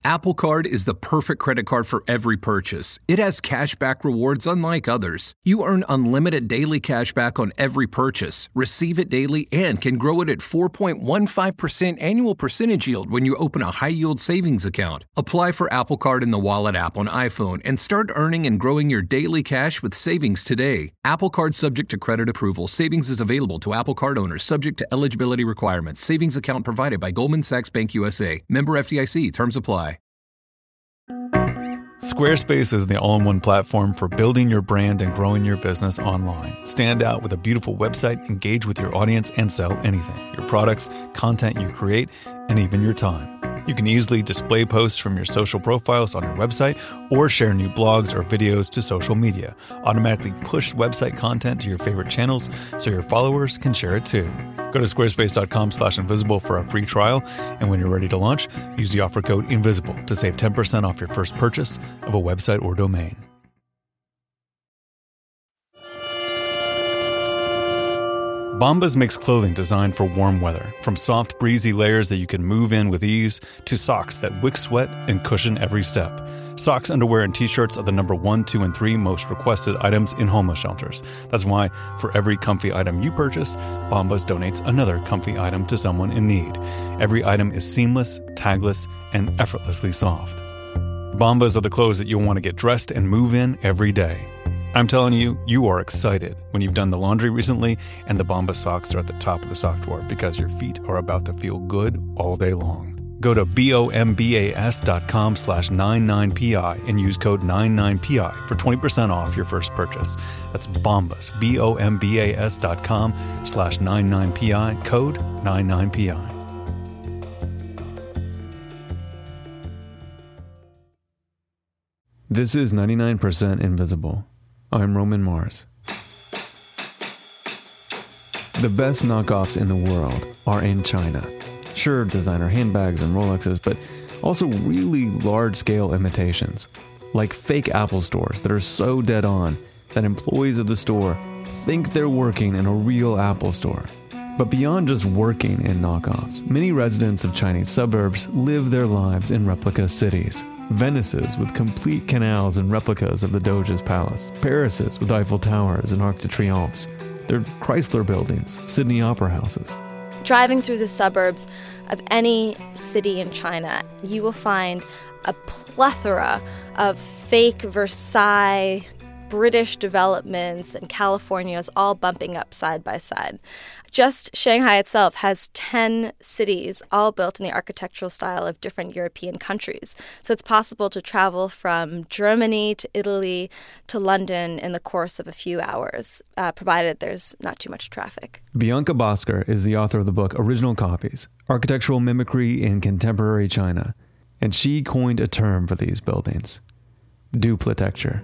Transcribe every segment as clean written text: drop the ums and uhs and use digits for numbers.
Apple Card is the perfect credit card for every purchase. It has cashback rewards unlike others. You earn unlimited daily cashback on every purchase, receive it daily, and can grow it at 4.15% annual percentage yield when you open a high-yield savings account. Apply for Apple Card in the Wallet app on iPhone and start earning and growing your daily cash with savings today. Apple Card subject to credit approval. Savings is available to Apple Card owners subject to eligibility requirements. Savings account provided by Goldman Sachs Bank USA. Member FDIC. Terms apply. Squarespace is the all-in-one platform for building your brand and growing your business online. Stand out with a beautiful website, engage with your audience, and sell anything. Your products, content you create, and even your time. You can easily display posts from your social profiles on your website or share new blogs or videos to social media. Automatically push website content to your favorite channels so your followers can share it too. Go to squarespace.com/invisible for a free trial, and when you're ready to launch, use the offer code INVISIBLE to save 10% off your first purchase of a website or domain. Bombas makes clothing designed for warm weather, from soft, breezy layers that you can move in with ease to socks that wick sweat and cushion every step. Socks, underwear, and t-shirts are the number 1, 2, and 3 most requested items in homeless shelters. That's why, for every comfy item you purchase, Bombas donates another comfy item to someone in need. Every item is seamless, tagless, and effortlessly soft. Bombas are the clothes that you'll want to get dressed and move in every day. I'm telling you, you are excited when you've done the laundry recently and the Bombas socks are at the top of the sock drawer because your feet are about to feel good all day long. Go to bombas.com/99pi and use code 99pi for 20% off your first purchase. That's Bombas, bombas.com/99pi, code 99pi. This is 99% Invisible. I'm Roman Mars. The best knockoffs in the world are in China. Sure, designer handbags and Rolexes, but also really large-scale imitations. Like fake Apple stores that are so dead on that employees of the store think they're working in a real Apple store. But beyond just working in knockoffs, many residents of Chinese suburbs live their lives in replica cities. Venice's with complete canals and replicas of the Doge's palace. Paris's with Eiffel Towers and Arc de Triomphes. They're Chrysler buildings, Sydney opera houses. Driving through the suburbs of any city in China, you will find a plethora of fake Versailles, British developments, and California's all bumping up side by side. Just Shanghai itself has 10 cities, all built in the architectural style of different European countries. So it's possible to travel from Germany to Italy to London in the course of a few hours, provided there's not too much traffic. Bianca Bosker is the author of the book Original Copies, Architectural Mimicry in Contemporary China. And she coined a term for these buildings: duplitecture.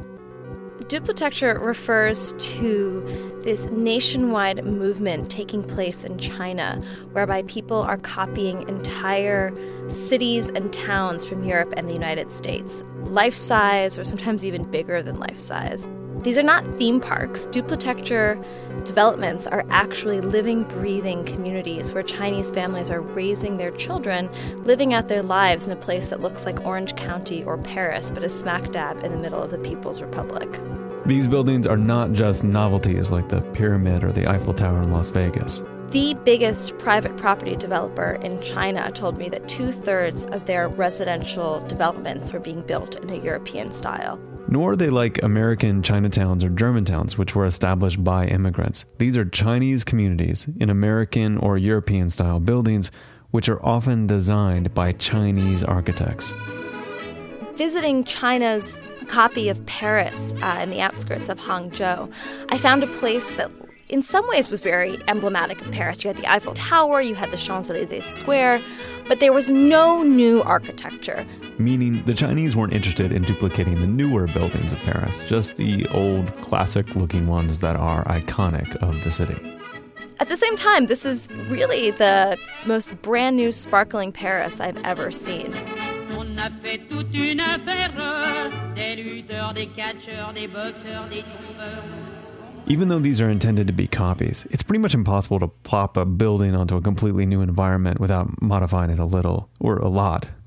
Duplitecture refers to this nationwide movement taking place in China, whereby people are copying entire cities and towns from Europe and the United States, life-size or sometimes even bigger than life-size. These are not theme parks. Duplitecture developments are actually living, breathing communities where Chinese families are raising their children, living out their lives in a place that looks like Orange County or Paris, but is smack dab in the middle of the People's Republic. These buildings are not just novelties like the Pyramid or the Eiffel Tower in Las Vegas. The biggest private property developer in China told me that 2/3 of their residential developments were being built in a European style. Nor are they like American Chinatowns or Germantowns, which were established by immigrants. These are Chinese communities in American or European-style buildings, which are often designed by Chinese architects. Visiting China's copy of Paris in the outskirts of Hangzhou, I found a place that in some ways was very emblematic of Paris. You had the Eiffel Tower, you had the Champs-Élysées Square, but there was no new architecture. Meaning the Chinese weren't interested in duplicating the newer buildings of Paris, just the old classic-looking ones that are iconic of the city. At the same time, this is really the most brand new, sparkling Paris I've ever seen. Even though these are intended to be copies, it's pretty much impossible to plop a building onto a completely new environment without modifying it a little, or a lot.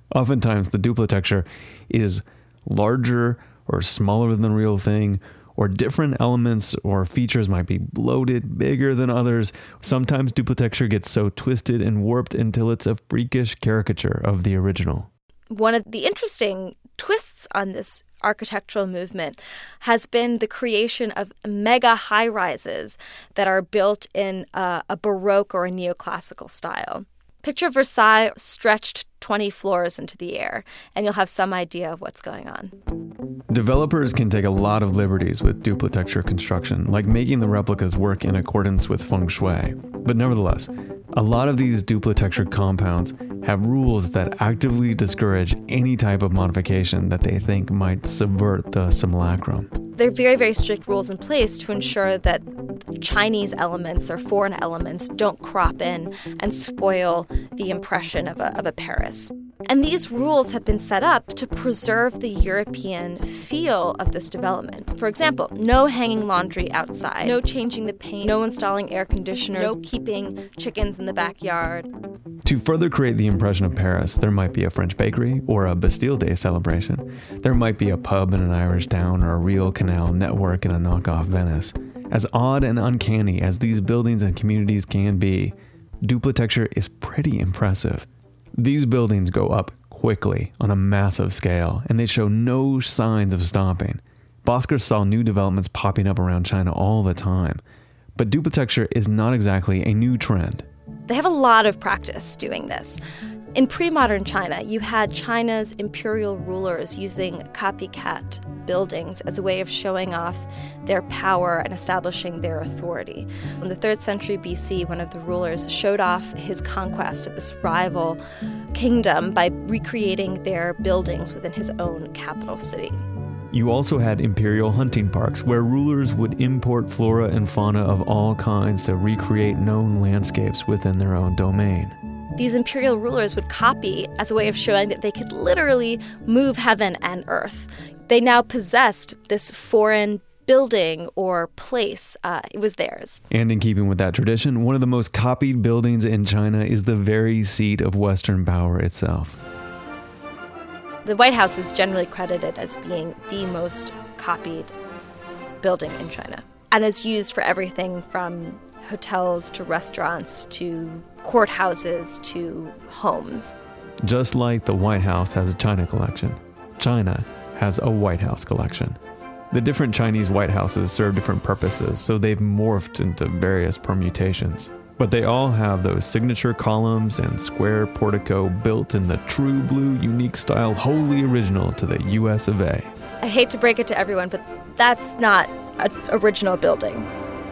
Oftentimes, the duplitecture is larger or smaller than the real thing, or different elements or features might be bloated, bigger than others. Sometimes duplitecture gets so twisted and warped until it's a freakish caricature of the original. One of the interesting twists on this architectural movement has been the creation of mega high-rises that are built in a Baroque or a neoclassical style. Picture Versailles stretched 20 floors into the air, and you'll have some idea of what's going on. Developers can take a lot of liberties with duplitecture construction, like making the replicas work in accordance with feng shui. But nevertheless, a lot of these duplitecture compounds have rules that actively discourage any type of modification that they think might subvert the simulacrum. There are very, very strict rules in place to ensure that Chinese elements or foreign elements don't crop in and spoil the impression of a Paris. And these rules have been set up to preserve the European feel of this development. For example, no hanging laundry outside, no changing the paint, no installing air conditioners, no keeping chickens in the backyard. To further create the impression of Paris, there might be a French bakery or a Bastille Day celebration. There might be a pub in an Irish town or a real canal network in a knockoff Venice. As odd and uncanny as these buildings and communities can be, duplitecture is pretty impressive. These buildings go up quickly on a massive scale, and they show no signs of stopping. Bosco saw new developments popping up around China all the time. But duplitecture is not exactly a new trend. They have a lot of practice doing this. In pre-modern China, you had China's imperial rulers using copycat buildings as a way of showing off their power and establishing their authority. In the 3rd century BC, one of the rulers showed off his conquest of this rival kingdom by recreating their buildings within his own capital city. You also had imperial hunting parks where rulers would import flora and fauna of all kinds to recreate known landscapes within their own domain. These imperial rulers would copy as a way of showing that they could literally move heaven and earth. They now possessed this foreign building or place. It was theirs. And in keeping with that tradition, one of the most copied buildings in China is the very seat of Western power itself. The White House is generally credited as being the most copied building in China and is used for everything from hotels to restaurants to courthouses to homes. Just like the White House has a China collection, China has a White House collection. The different Chinese White Houses serve different purposes, so they've morphed into various permutations. But they all have those signature columns and square portico built in the true blue unique style wholly original to the US of A. I hate to break it to everyone, but that's not an original building.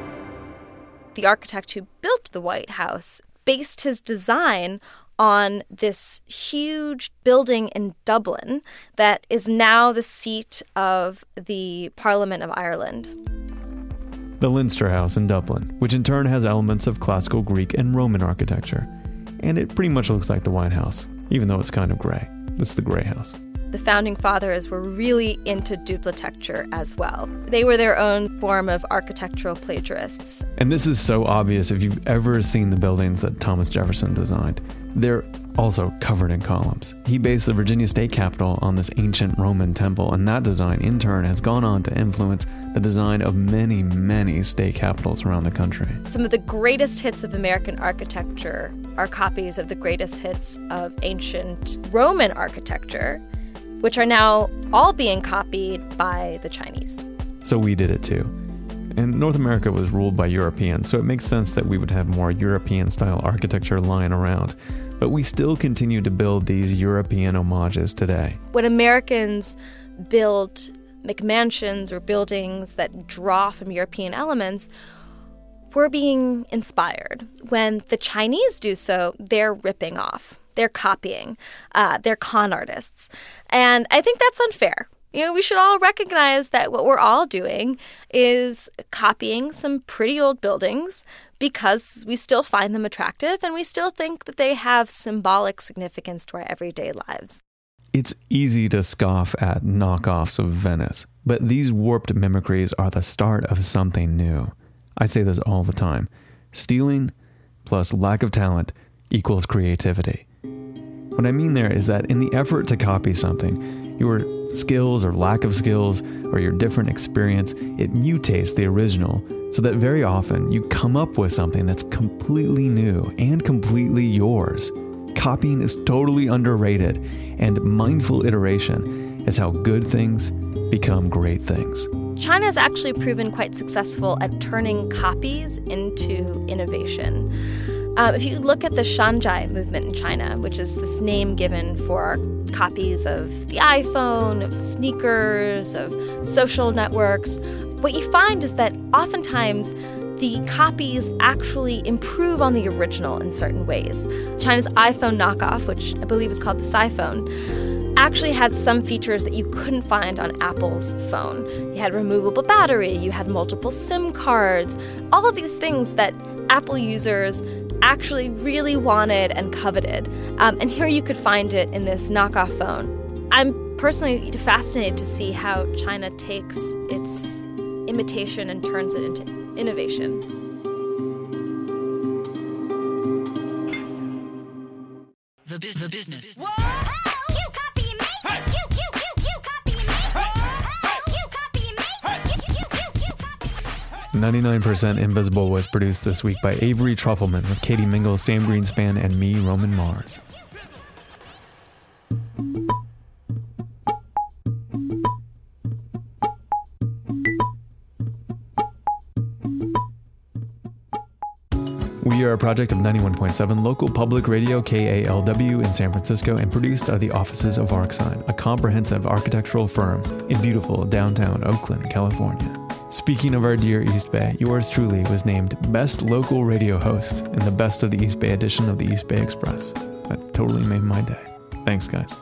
The architect who built the White House based his design on this huge building in Dublin that is now the seat of the Parliament of Ireland. The Leinster House in Dublin, which in turn has elements of classical Greek and Roman architecture. And it pretty much looks like the White House, even though it's kind of gray. It's the Grey House. The founding fathers were really into duplitecture as well. They were their own form of architectural plagiarists. And this is so obvious if you've ever seen the buildings that Thomas Jefferson designed. They're also covered in columns. He based the Virginia State Capitol on this ancient Roman temple, and that design in turn has gone on to influence the design of many, many state capitals around the country. Some of the greatest hits of American architecture are copies of the greatest hits of ancient Roman architecture, which are now all being copied by the Chinese. So we did it too. And North America was ruled by Europeans, so it makes sense that we would have more European-style architecture lying around. But we still continue to build these European homages today. When Americans build McMansions or buildings that draw from European elements, we're being inspired. When the Chinese do so, they're ripping off. They're copying. They're con artists. And I think that's unfair. You know, we should all recognize that what we're all doing is copying some pretty old buildings because we still find them attractive and we still think that they have symbolic significance to our everyday lives. It's easy to scoff at knockoffs of Venice, but these warped mimicries are the start of something new. I say this all the time. Stealing plus lack of talent equals creativity. What I mean there is that in the effort to copy something, your skills or lack of skills or your different experience, it mutates the original so that very often you come up with something that's completely new and completely yours. Copying is totally underrated, and mindful iteration is how good things become great things. China has actually proven quite successful at turning copies into innovation. If you look at the Shanzhai movement in China, which is this name given for copies of the iPhone, of sneakers, of social networks, what you find is that oftentimes the copies actually improve on the original in certain ways. China's iPhone knockoff, which I believe is called the SiPhone, actually had some features that you couldn't find on Apple's phone. You had removable battery, you had multiple SIM cards, all of these things that Apple users actually really wanted and coveted. And here you could find it in this knockoff phone. I'm personally fascinated to see how China takes its imitation and turns it into innovation. The business. Whoa! You copying me? Hey! You copying me? Hey! You copying me? You copying me? 99% Invisible was produced this week by Avery Trufelman with Katie Mingle, Sam Greenspan, and me, Roman Mars. We are a project of 91.7 local public radio KALW in San Francisco and produced out of the offices of ArcSign, a comprehensive architectural firm in beautiful downtown Oakland, California. Speaking of our dear East Bay, yours truly was named Best Local Radio Host in the Best of the East Bay edition of the East Bay Express. That totally made my day. Thanks, guys.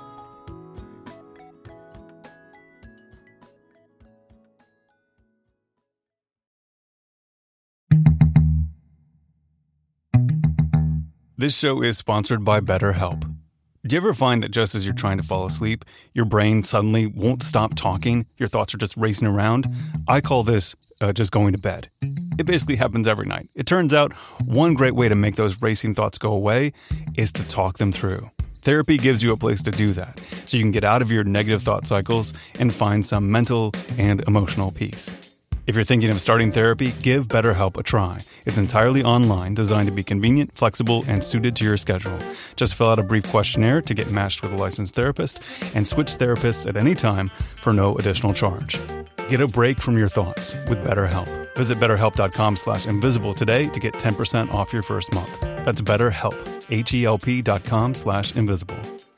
This show is sponsored by BetterHelp. Do you ever find that just as you're trying to fall asleep, your brain suddenly won't stop talking? Your thoughts are just racing around? I call this just going to bed. It basically happens every night. It turns out one great way to make those racing thoughts go away is to talk them through. Therapy gives you a place to do that, so you can get out of your negative thought cycles and find some mental and emotional peace. If you're thinking of starting therapy, give BetterHelp a try. It's entirely online, designed to be convenient, flexible, and suited to your schedule. Just fill out a brief questionnaire to get matched with a licensed therapist and switch therapists at any time for no additional charge. Get a break from your thoughts with BetterHelp. Visit BetterHelp.com/invisible today to get 10% off your first month. That's BetterHelp, HELP.com/invisible.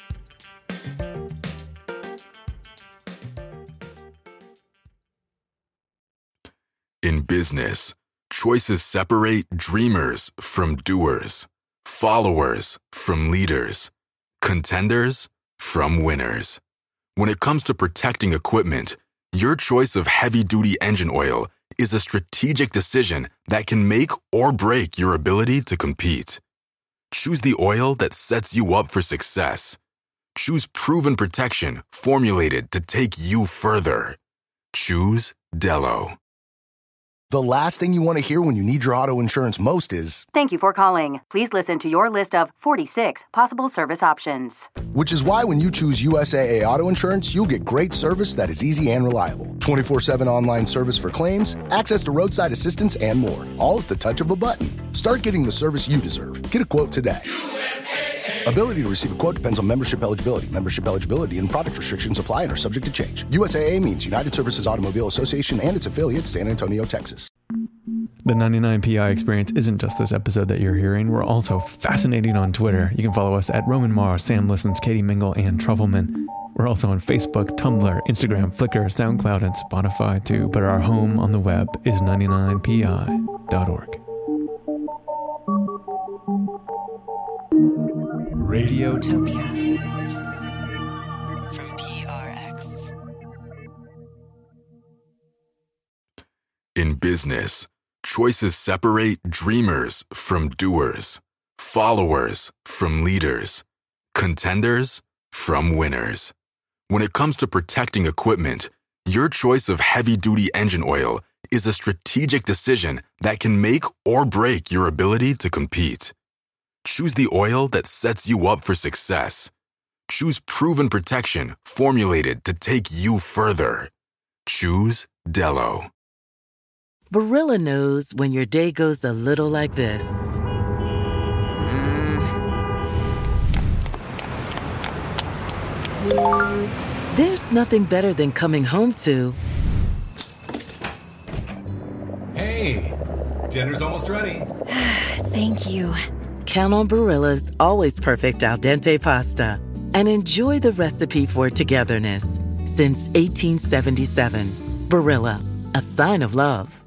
In business, choices separate dreamers from doers, followers from leaders, contenders from winners. When it comes to protecting equipment, your choice of heavy-duty engine oil is a strategic decision that can make or break your ability to compete. Choose the oil that sets you up for success. Choose proven protection formulated to take you further. Choose Dello. The last thing you want to hear when you need your auto insurance most is, "Thank you for calling. Please listen to your list of 46 possible service options." which is why when you choose USAA Auto Insurance, you'll get great service that is easy and reliable. 24/7 online service for claims, access to roadside assistance, and more. All at the touch of a button. Start getting the service you deserve. Get a quote today. USAA. Ability to receive a quote depends on membership eligibility. Membership eligibility and product restrictions apply and are subject to change. USAA means United Services Automobile Association and its affiliates, San Antonio, Texas. The 99PI experience isn't just this episode that you're hearing. We're also fascinating on Twitter. You can follow us at Roman Mars, Sam Listens, Katie Mingle, and Trufelman. We're also on Facebook, Tumblr, Instagram, Flickr, SoundCloud, and Spotify too. But our home on the web is 99pi.org. Radiotopia from PRX. In business, choices separate dreamers from doers, followers from leaders, contenders from winners. When it comes to protecting equipment, your choice of heavy-duty engine oil is a strategic decision that can make or break your ability to compete. Choose the oil that sets you up for success. Choose proven protection formulated to take you further. Choose Dello. Barilla knows when your day goes a little like this. There's nothing better than coming home to... Hey, dinner's almost ready. Thank you. Count on Barilla's always perfect al dente pasta and enjoy the recipe for togetherness. Since 1877, Barilla, a sign of love.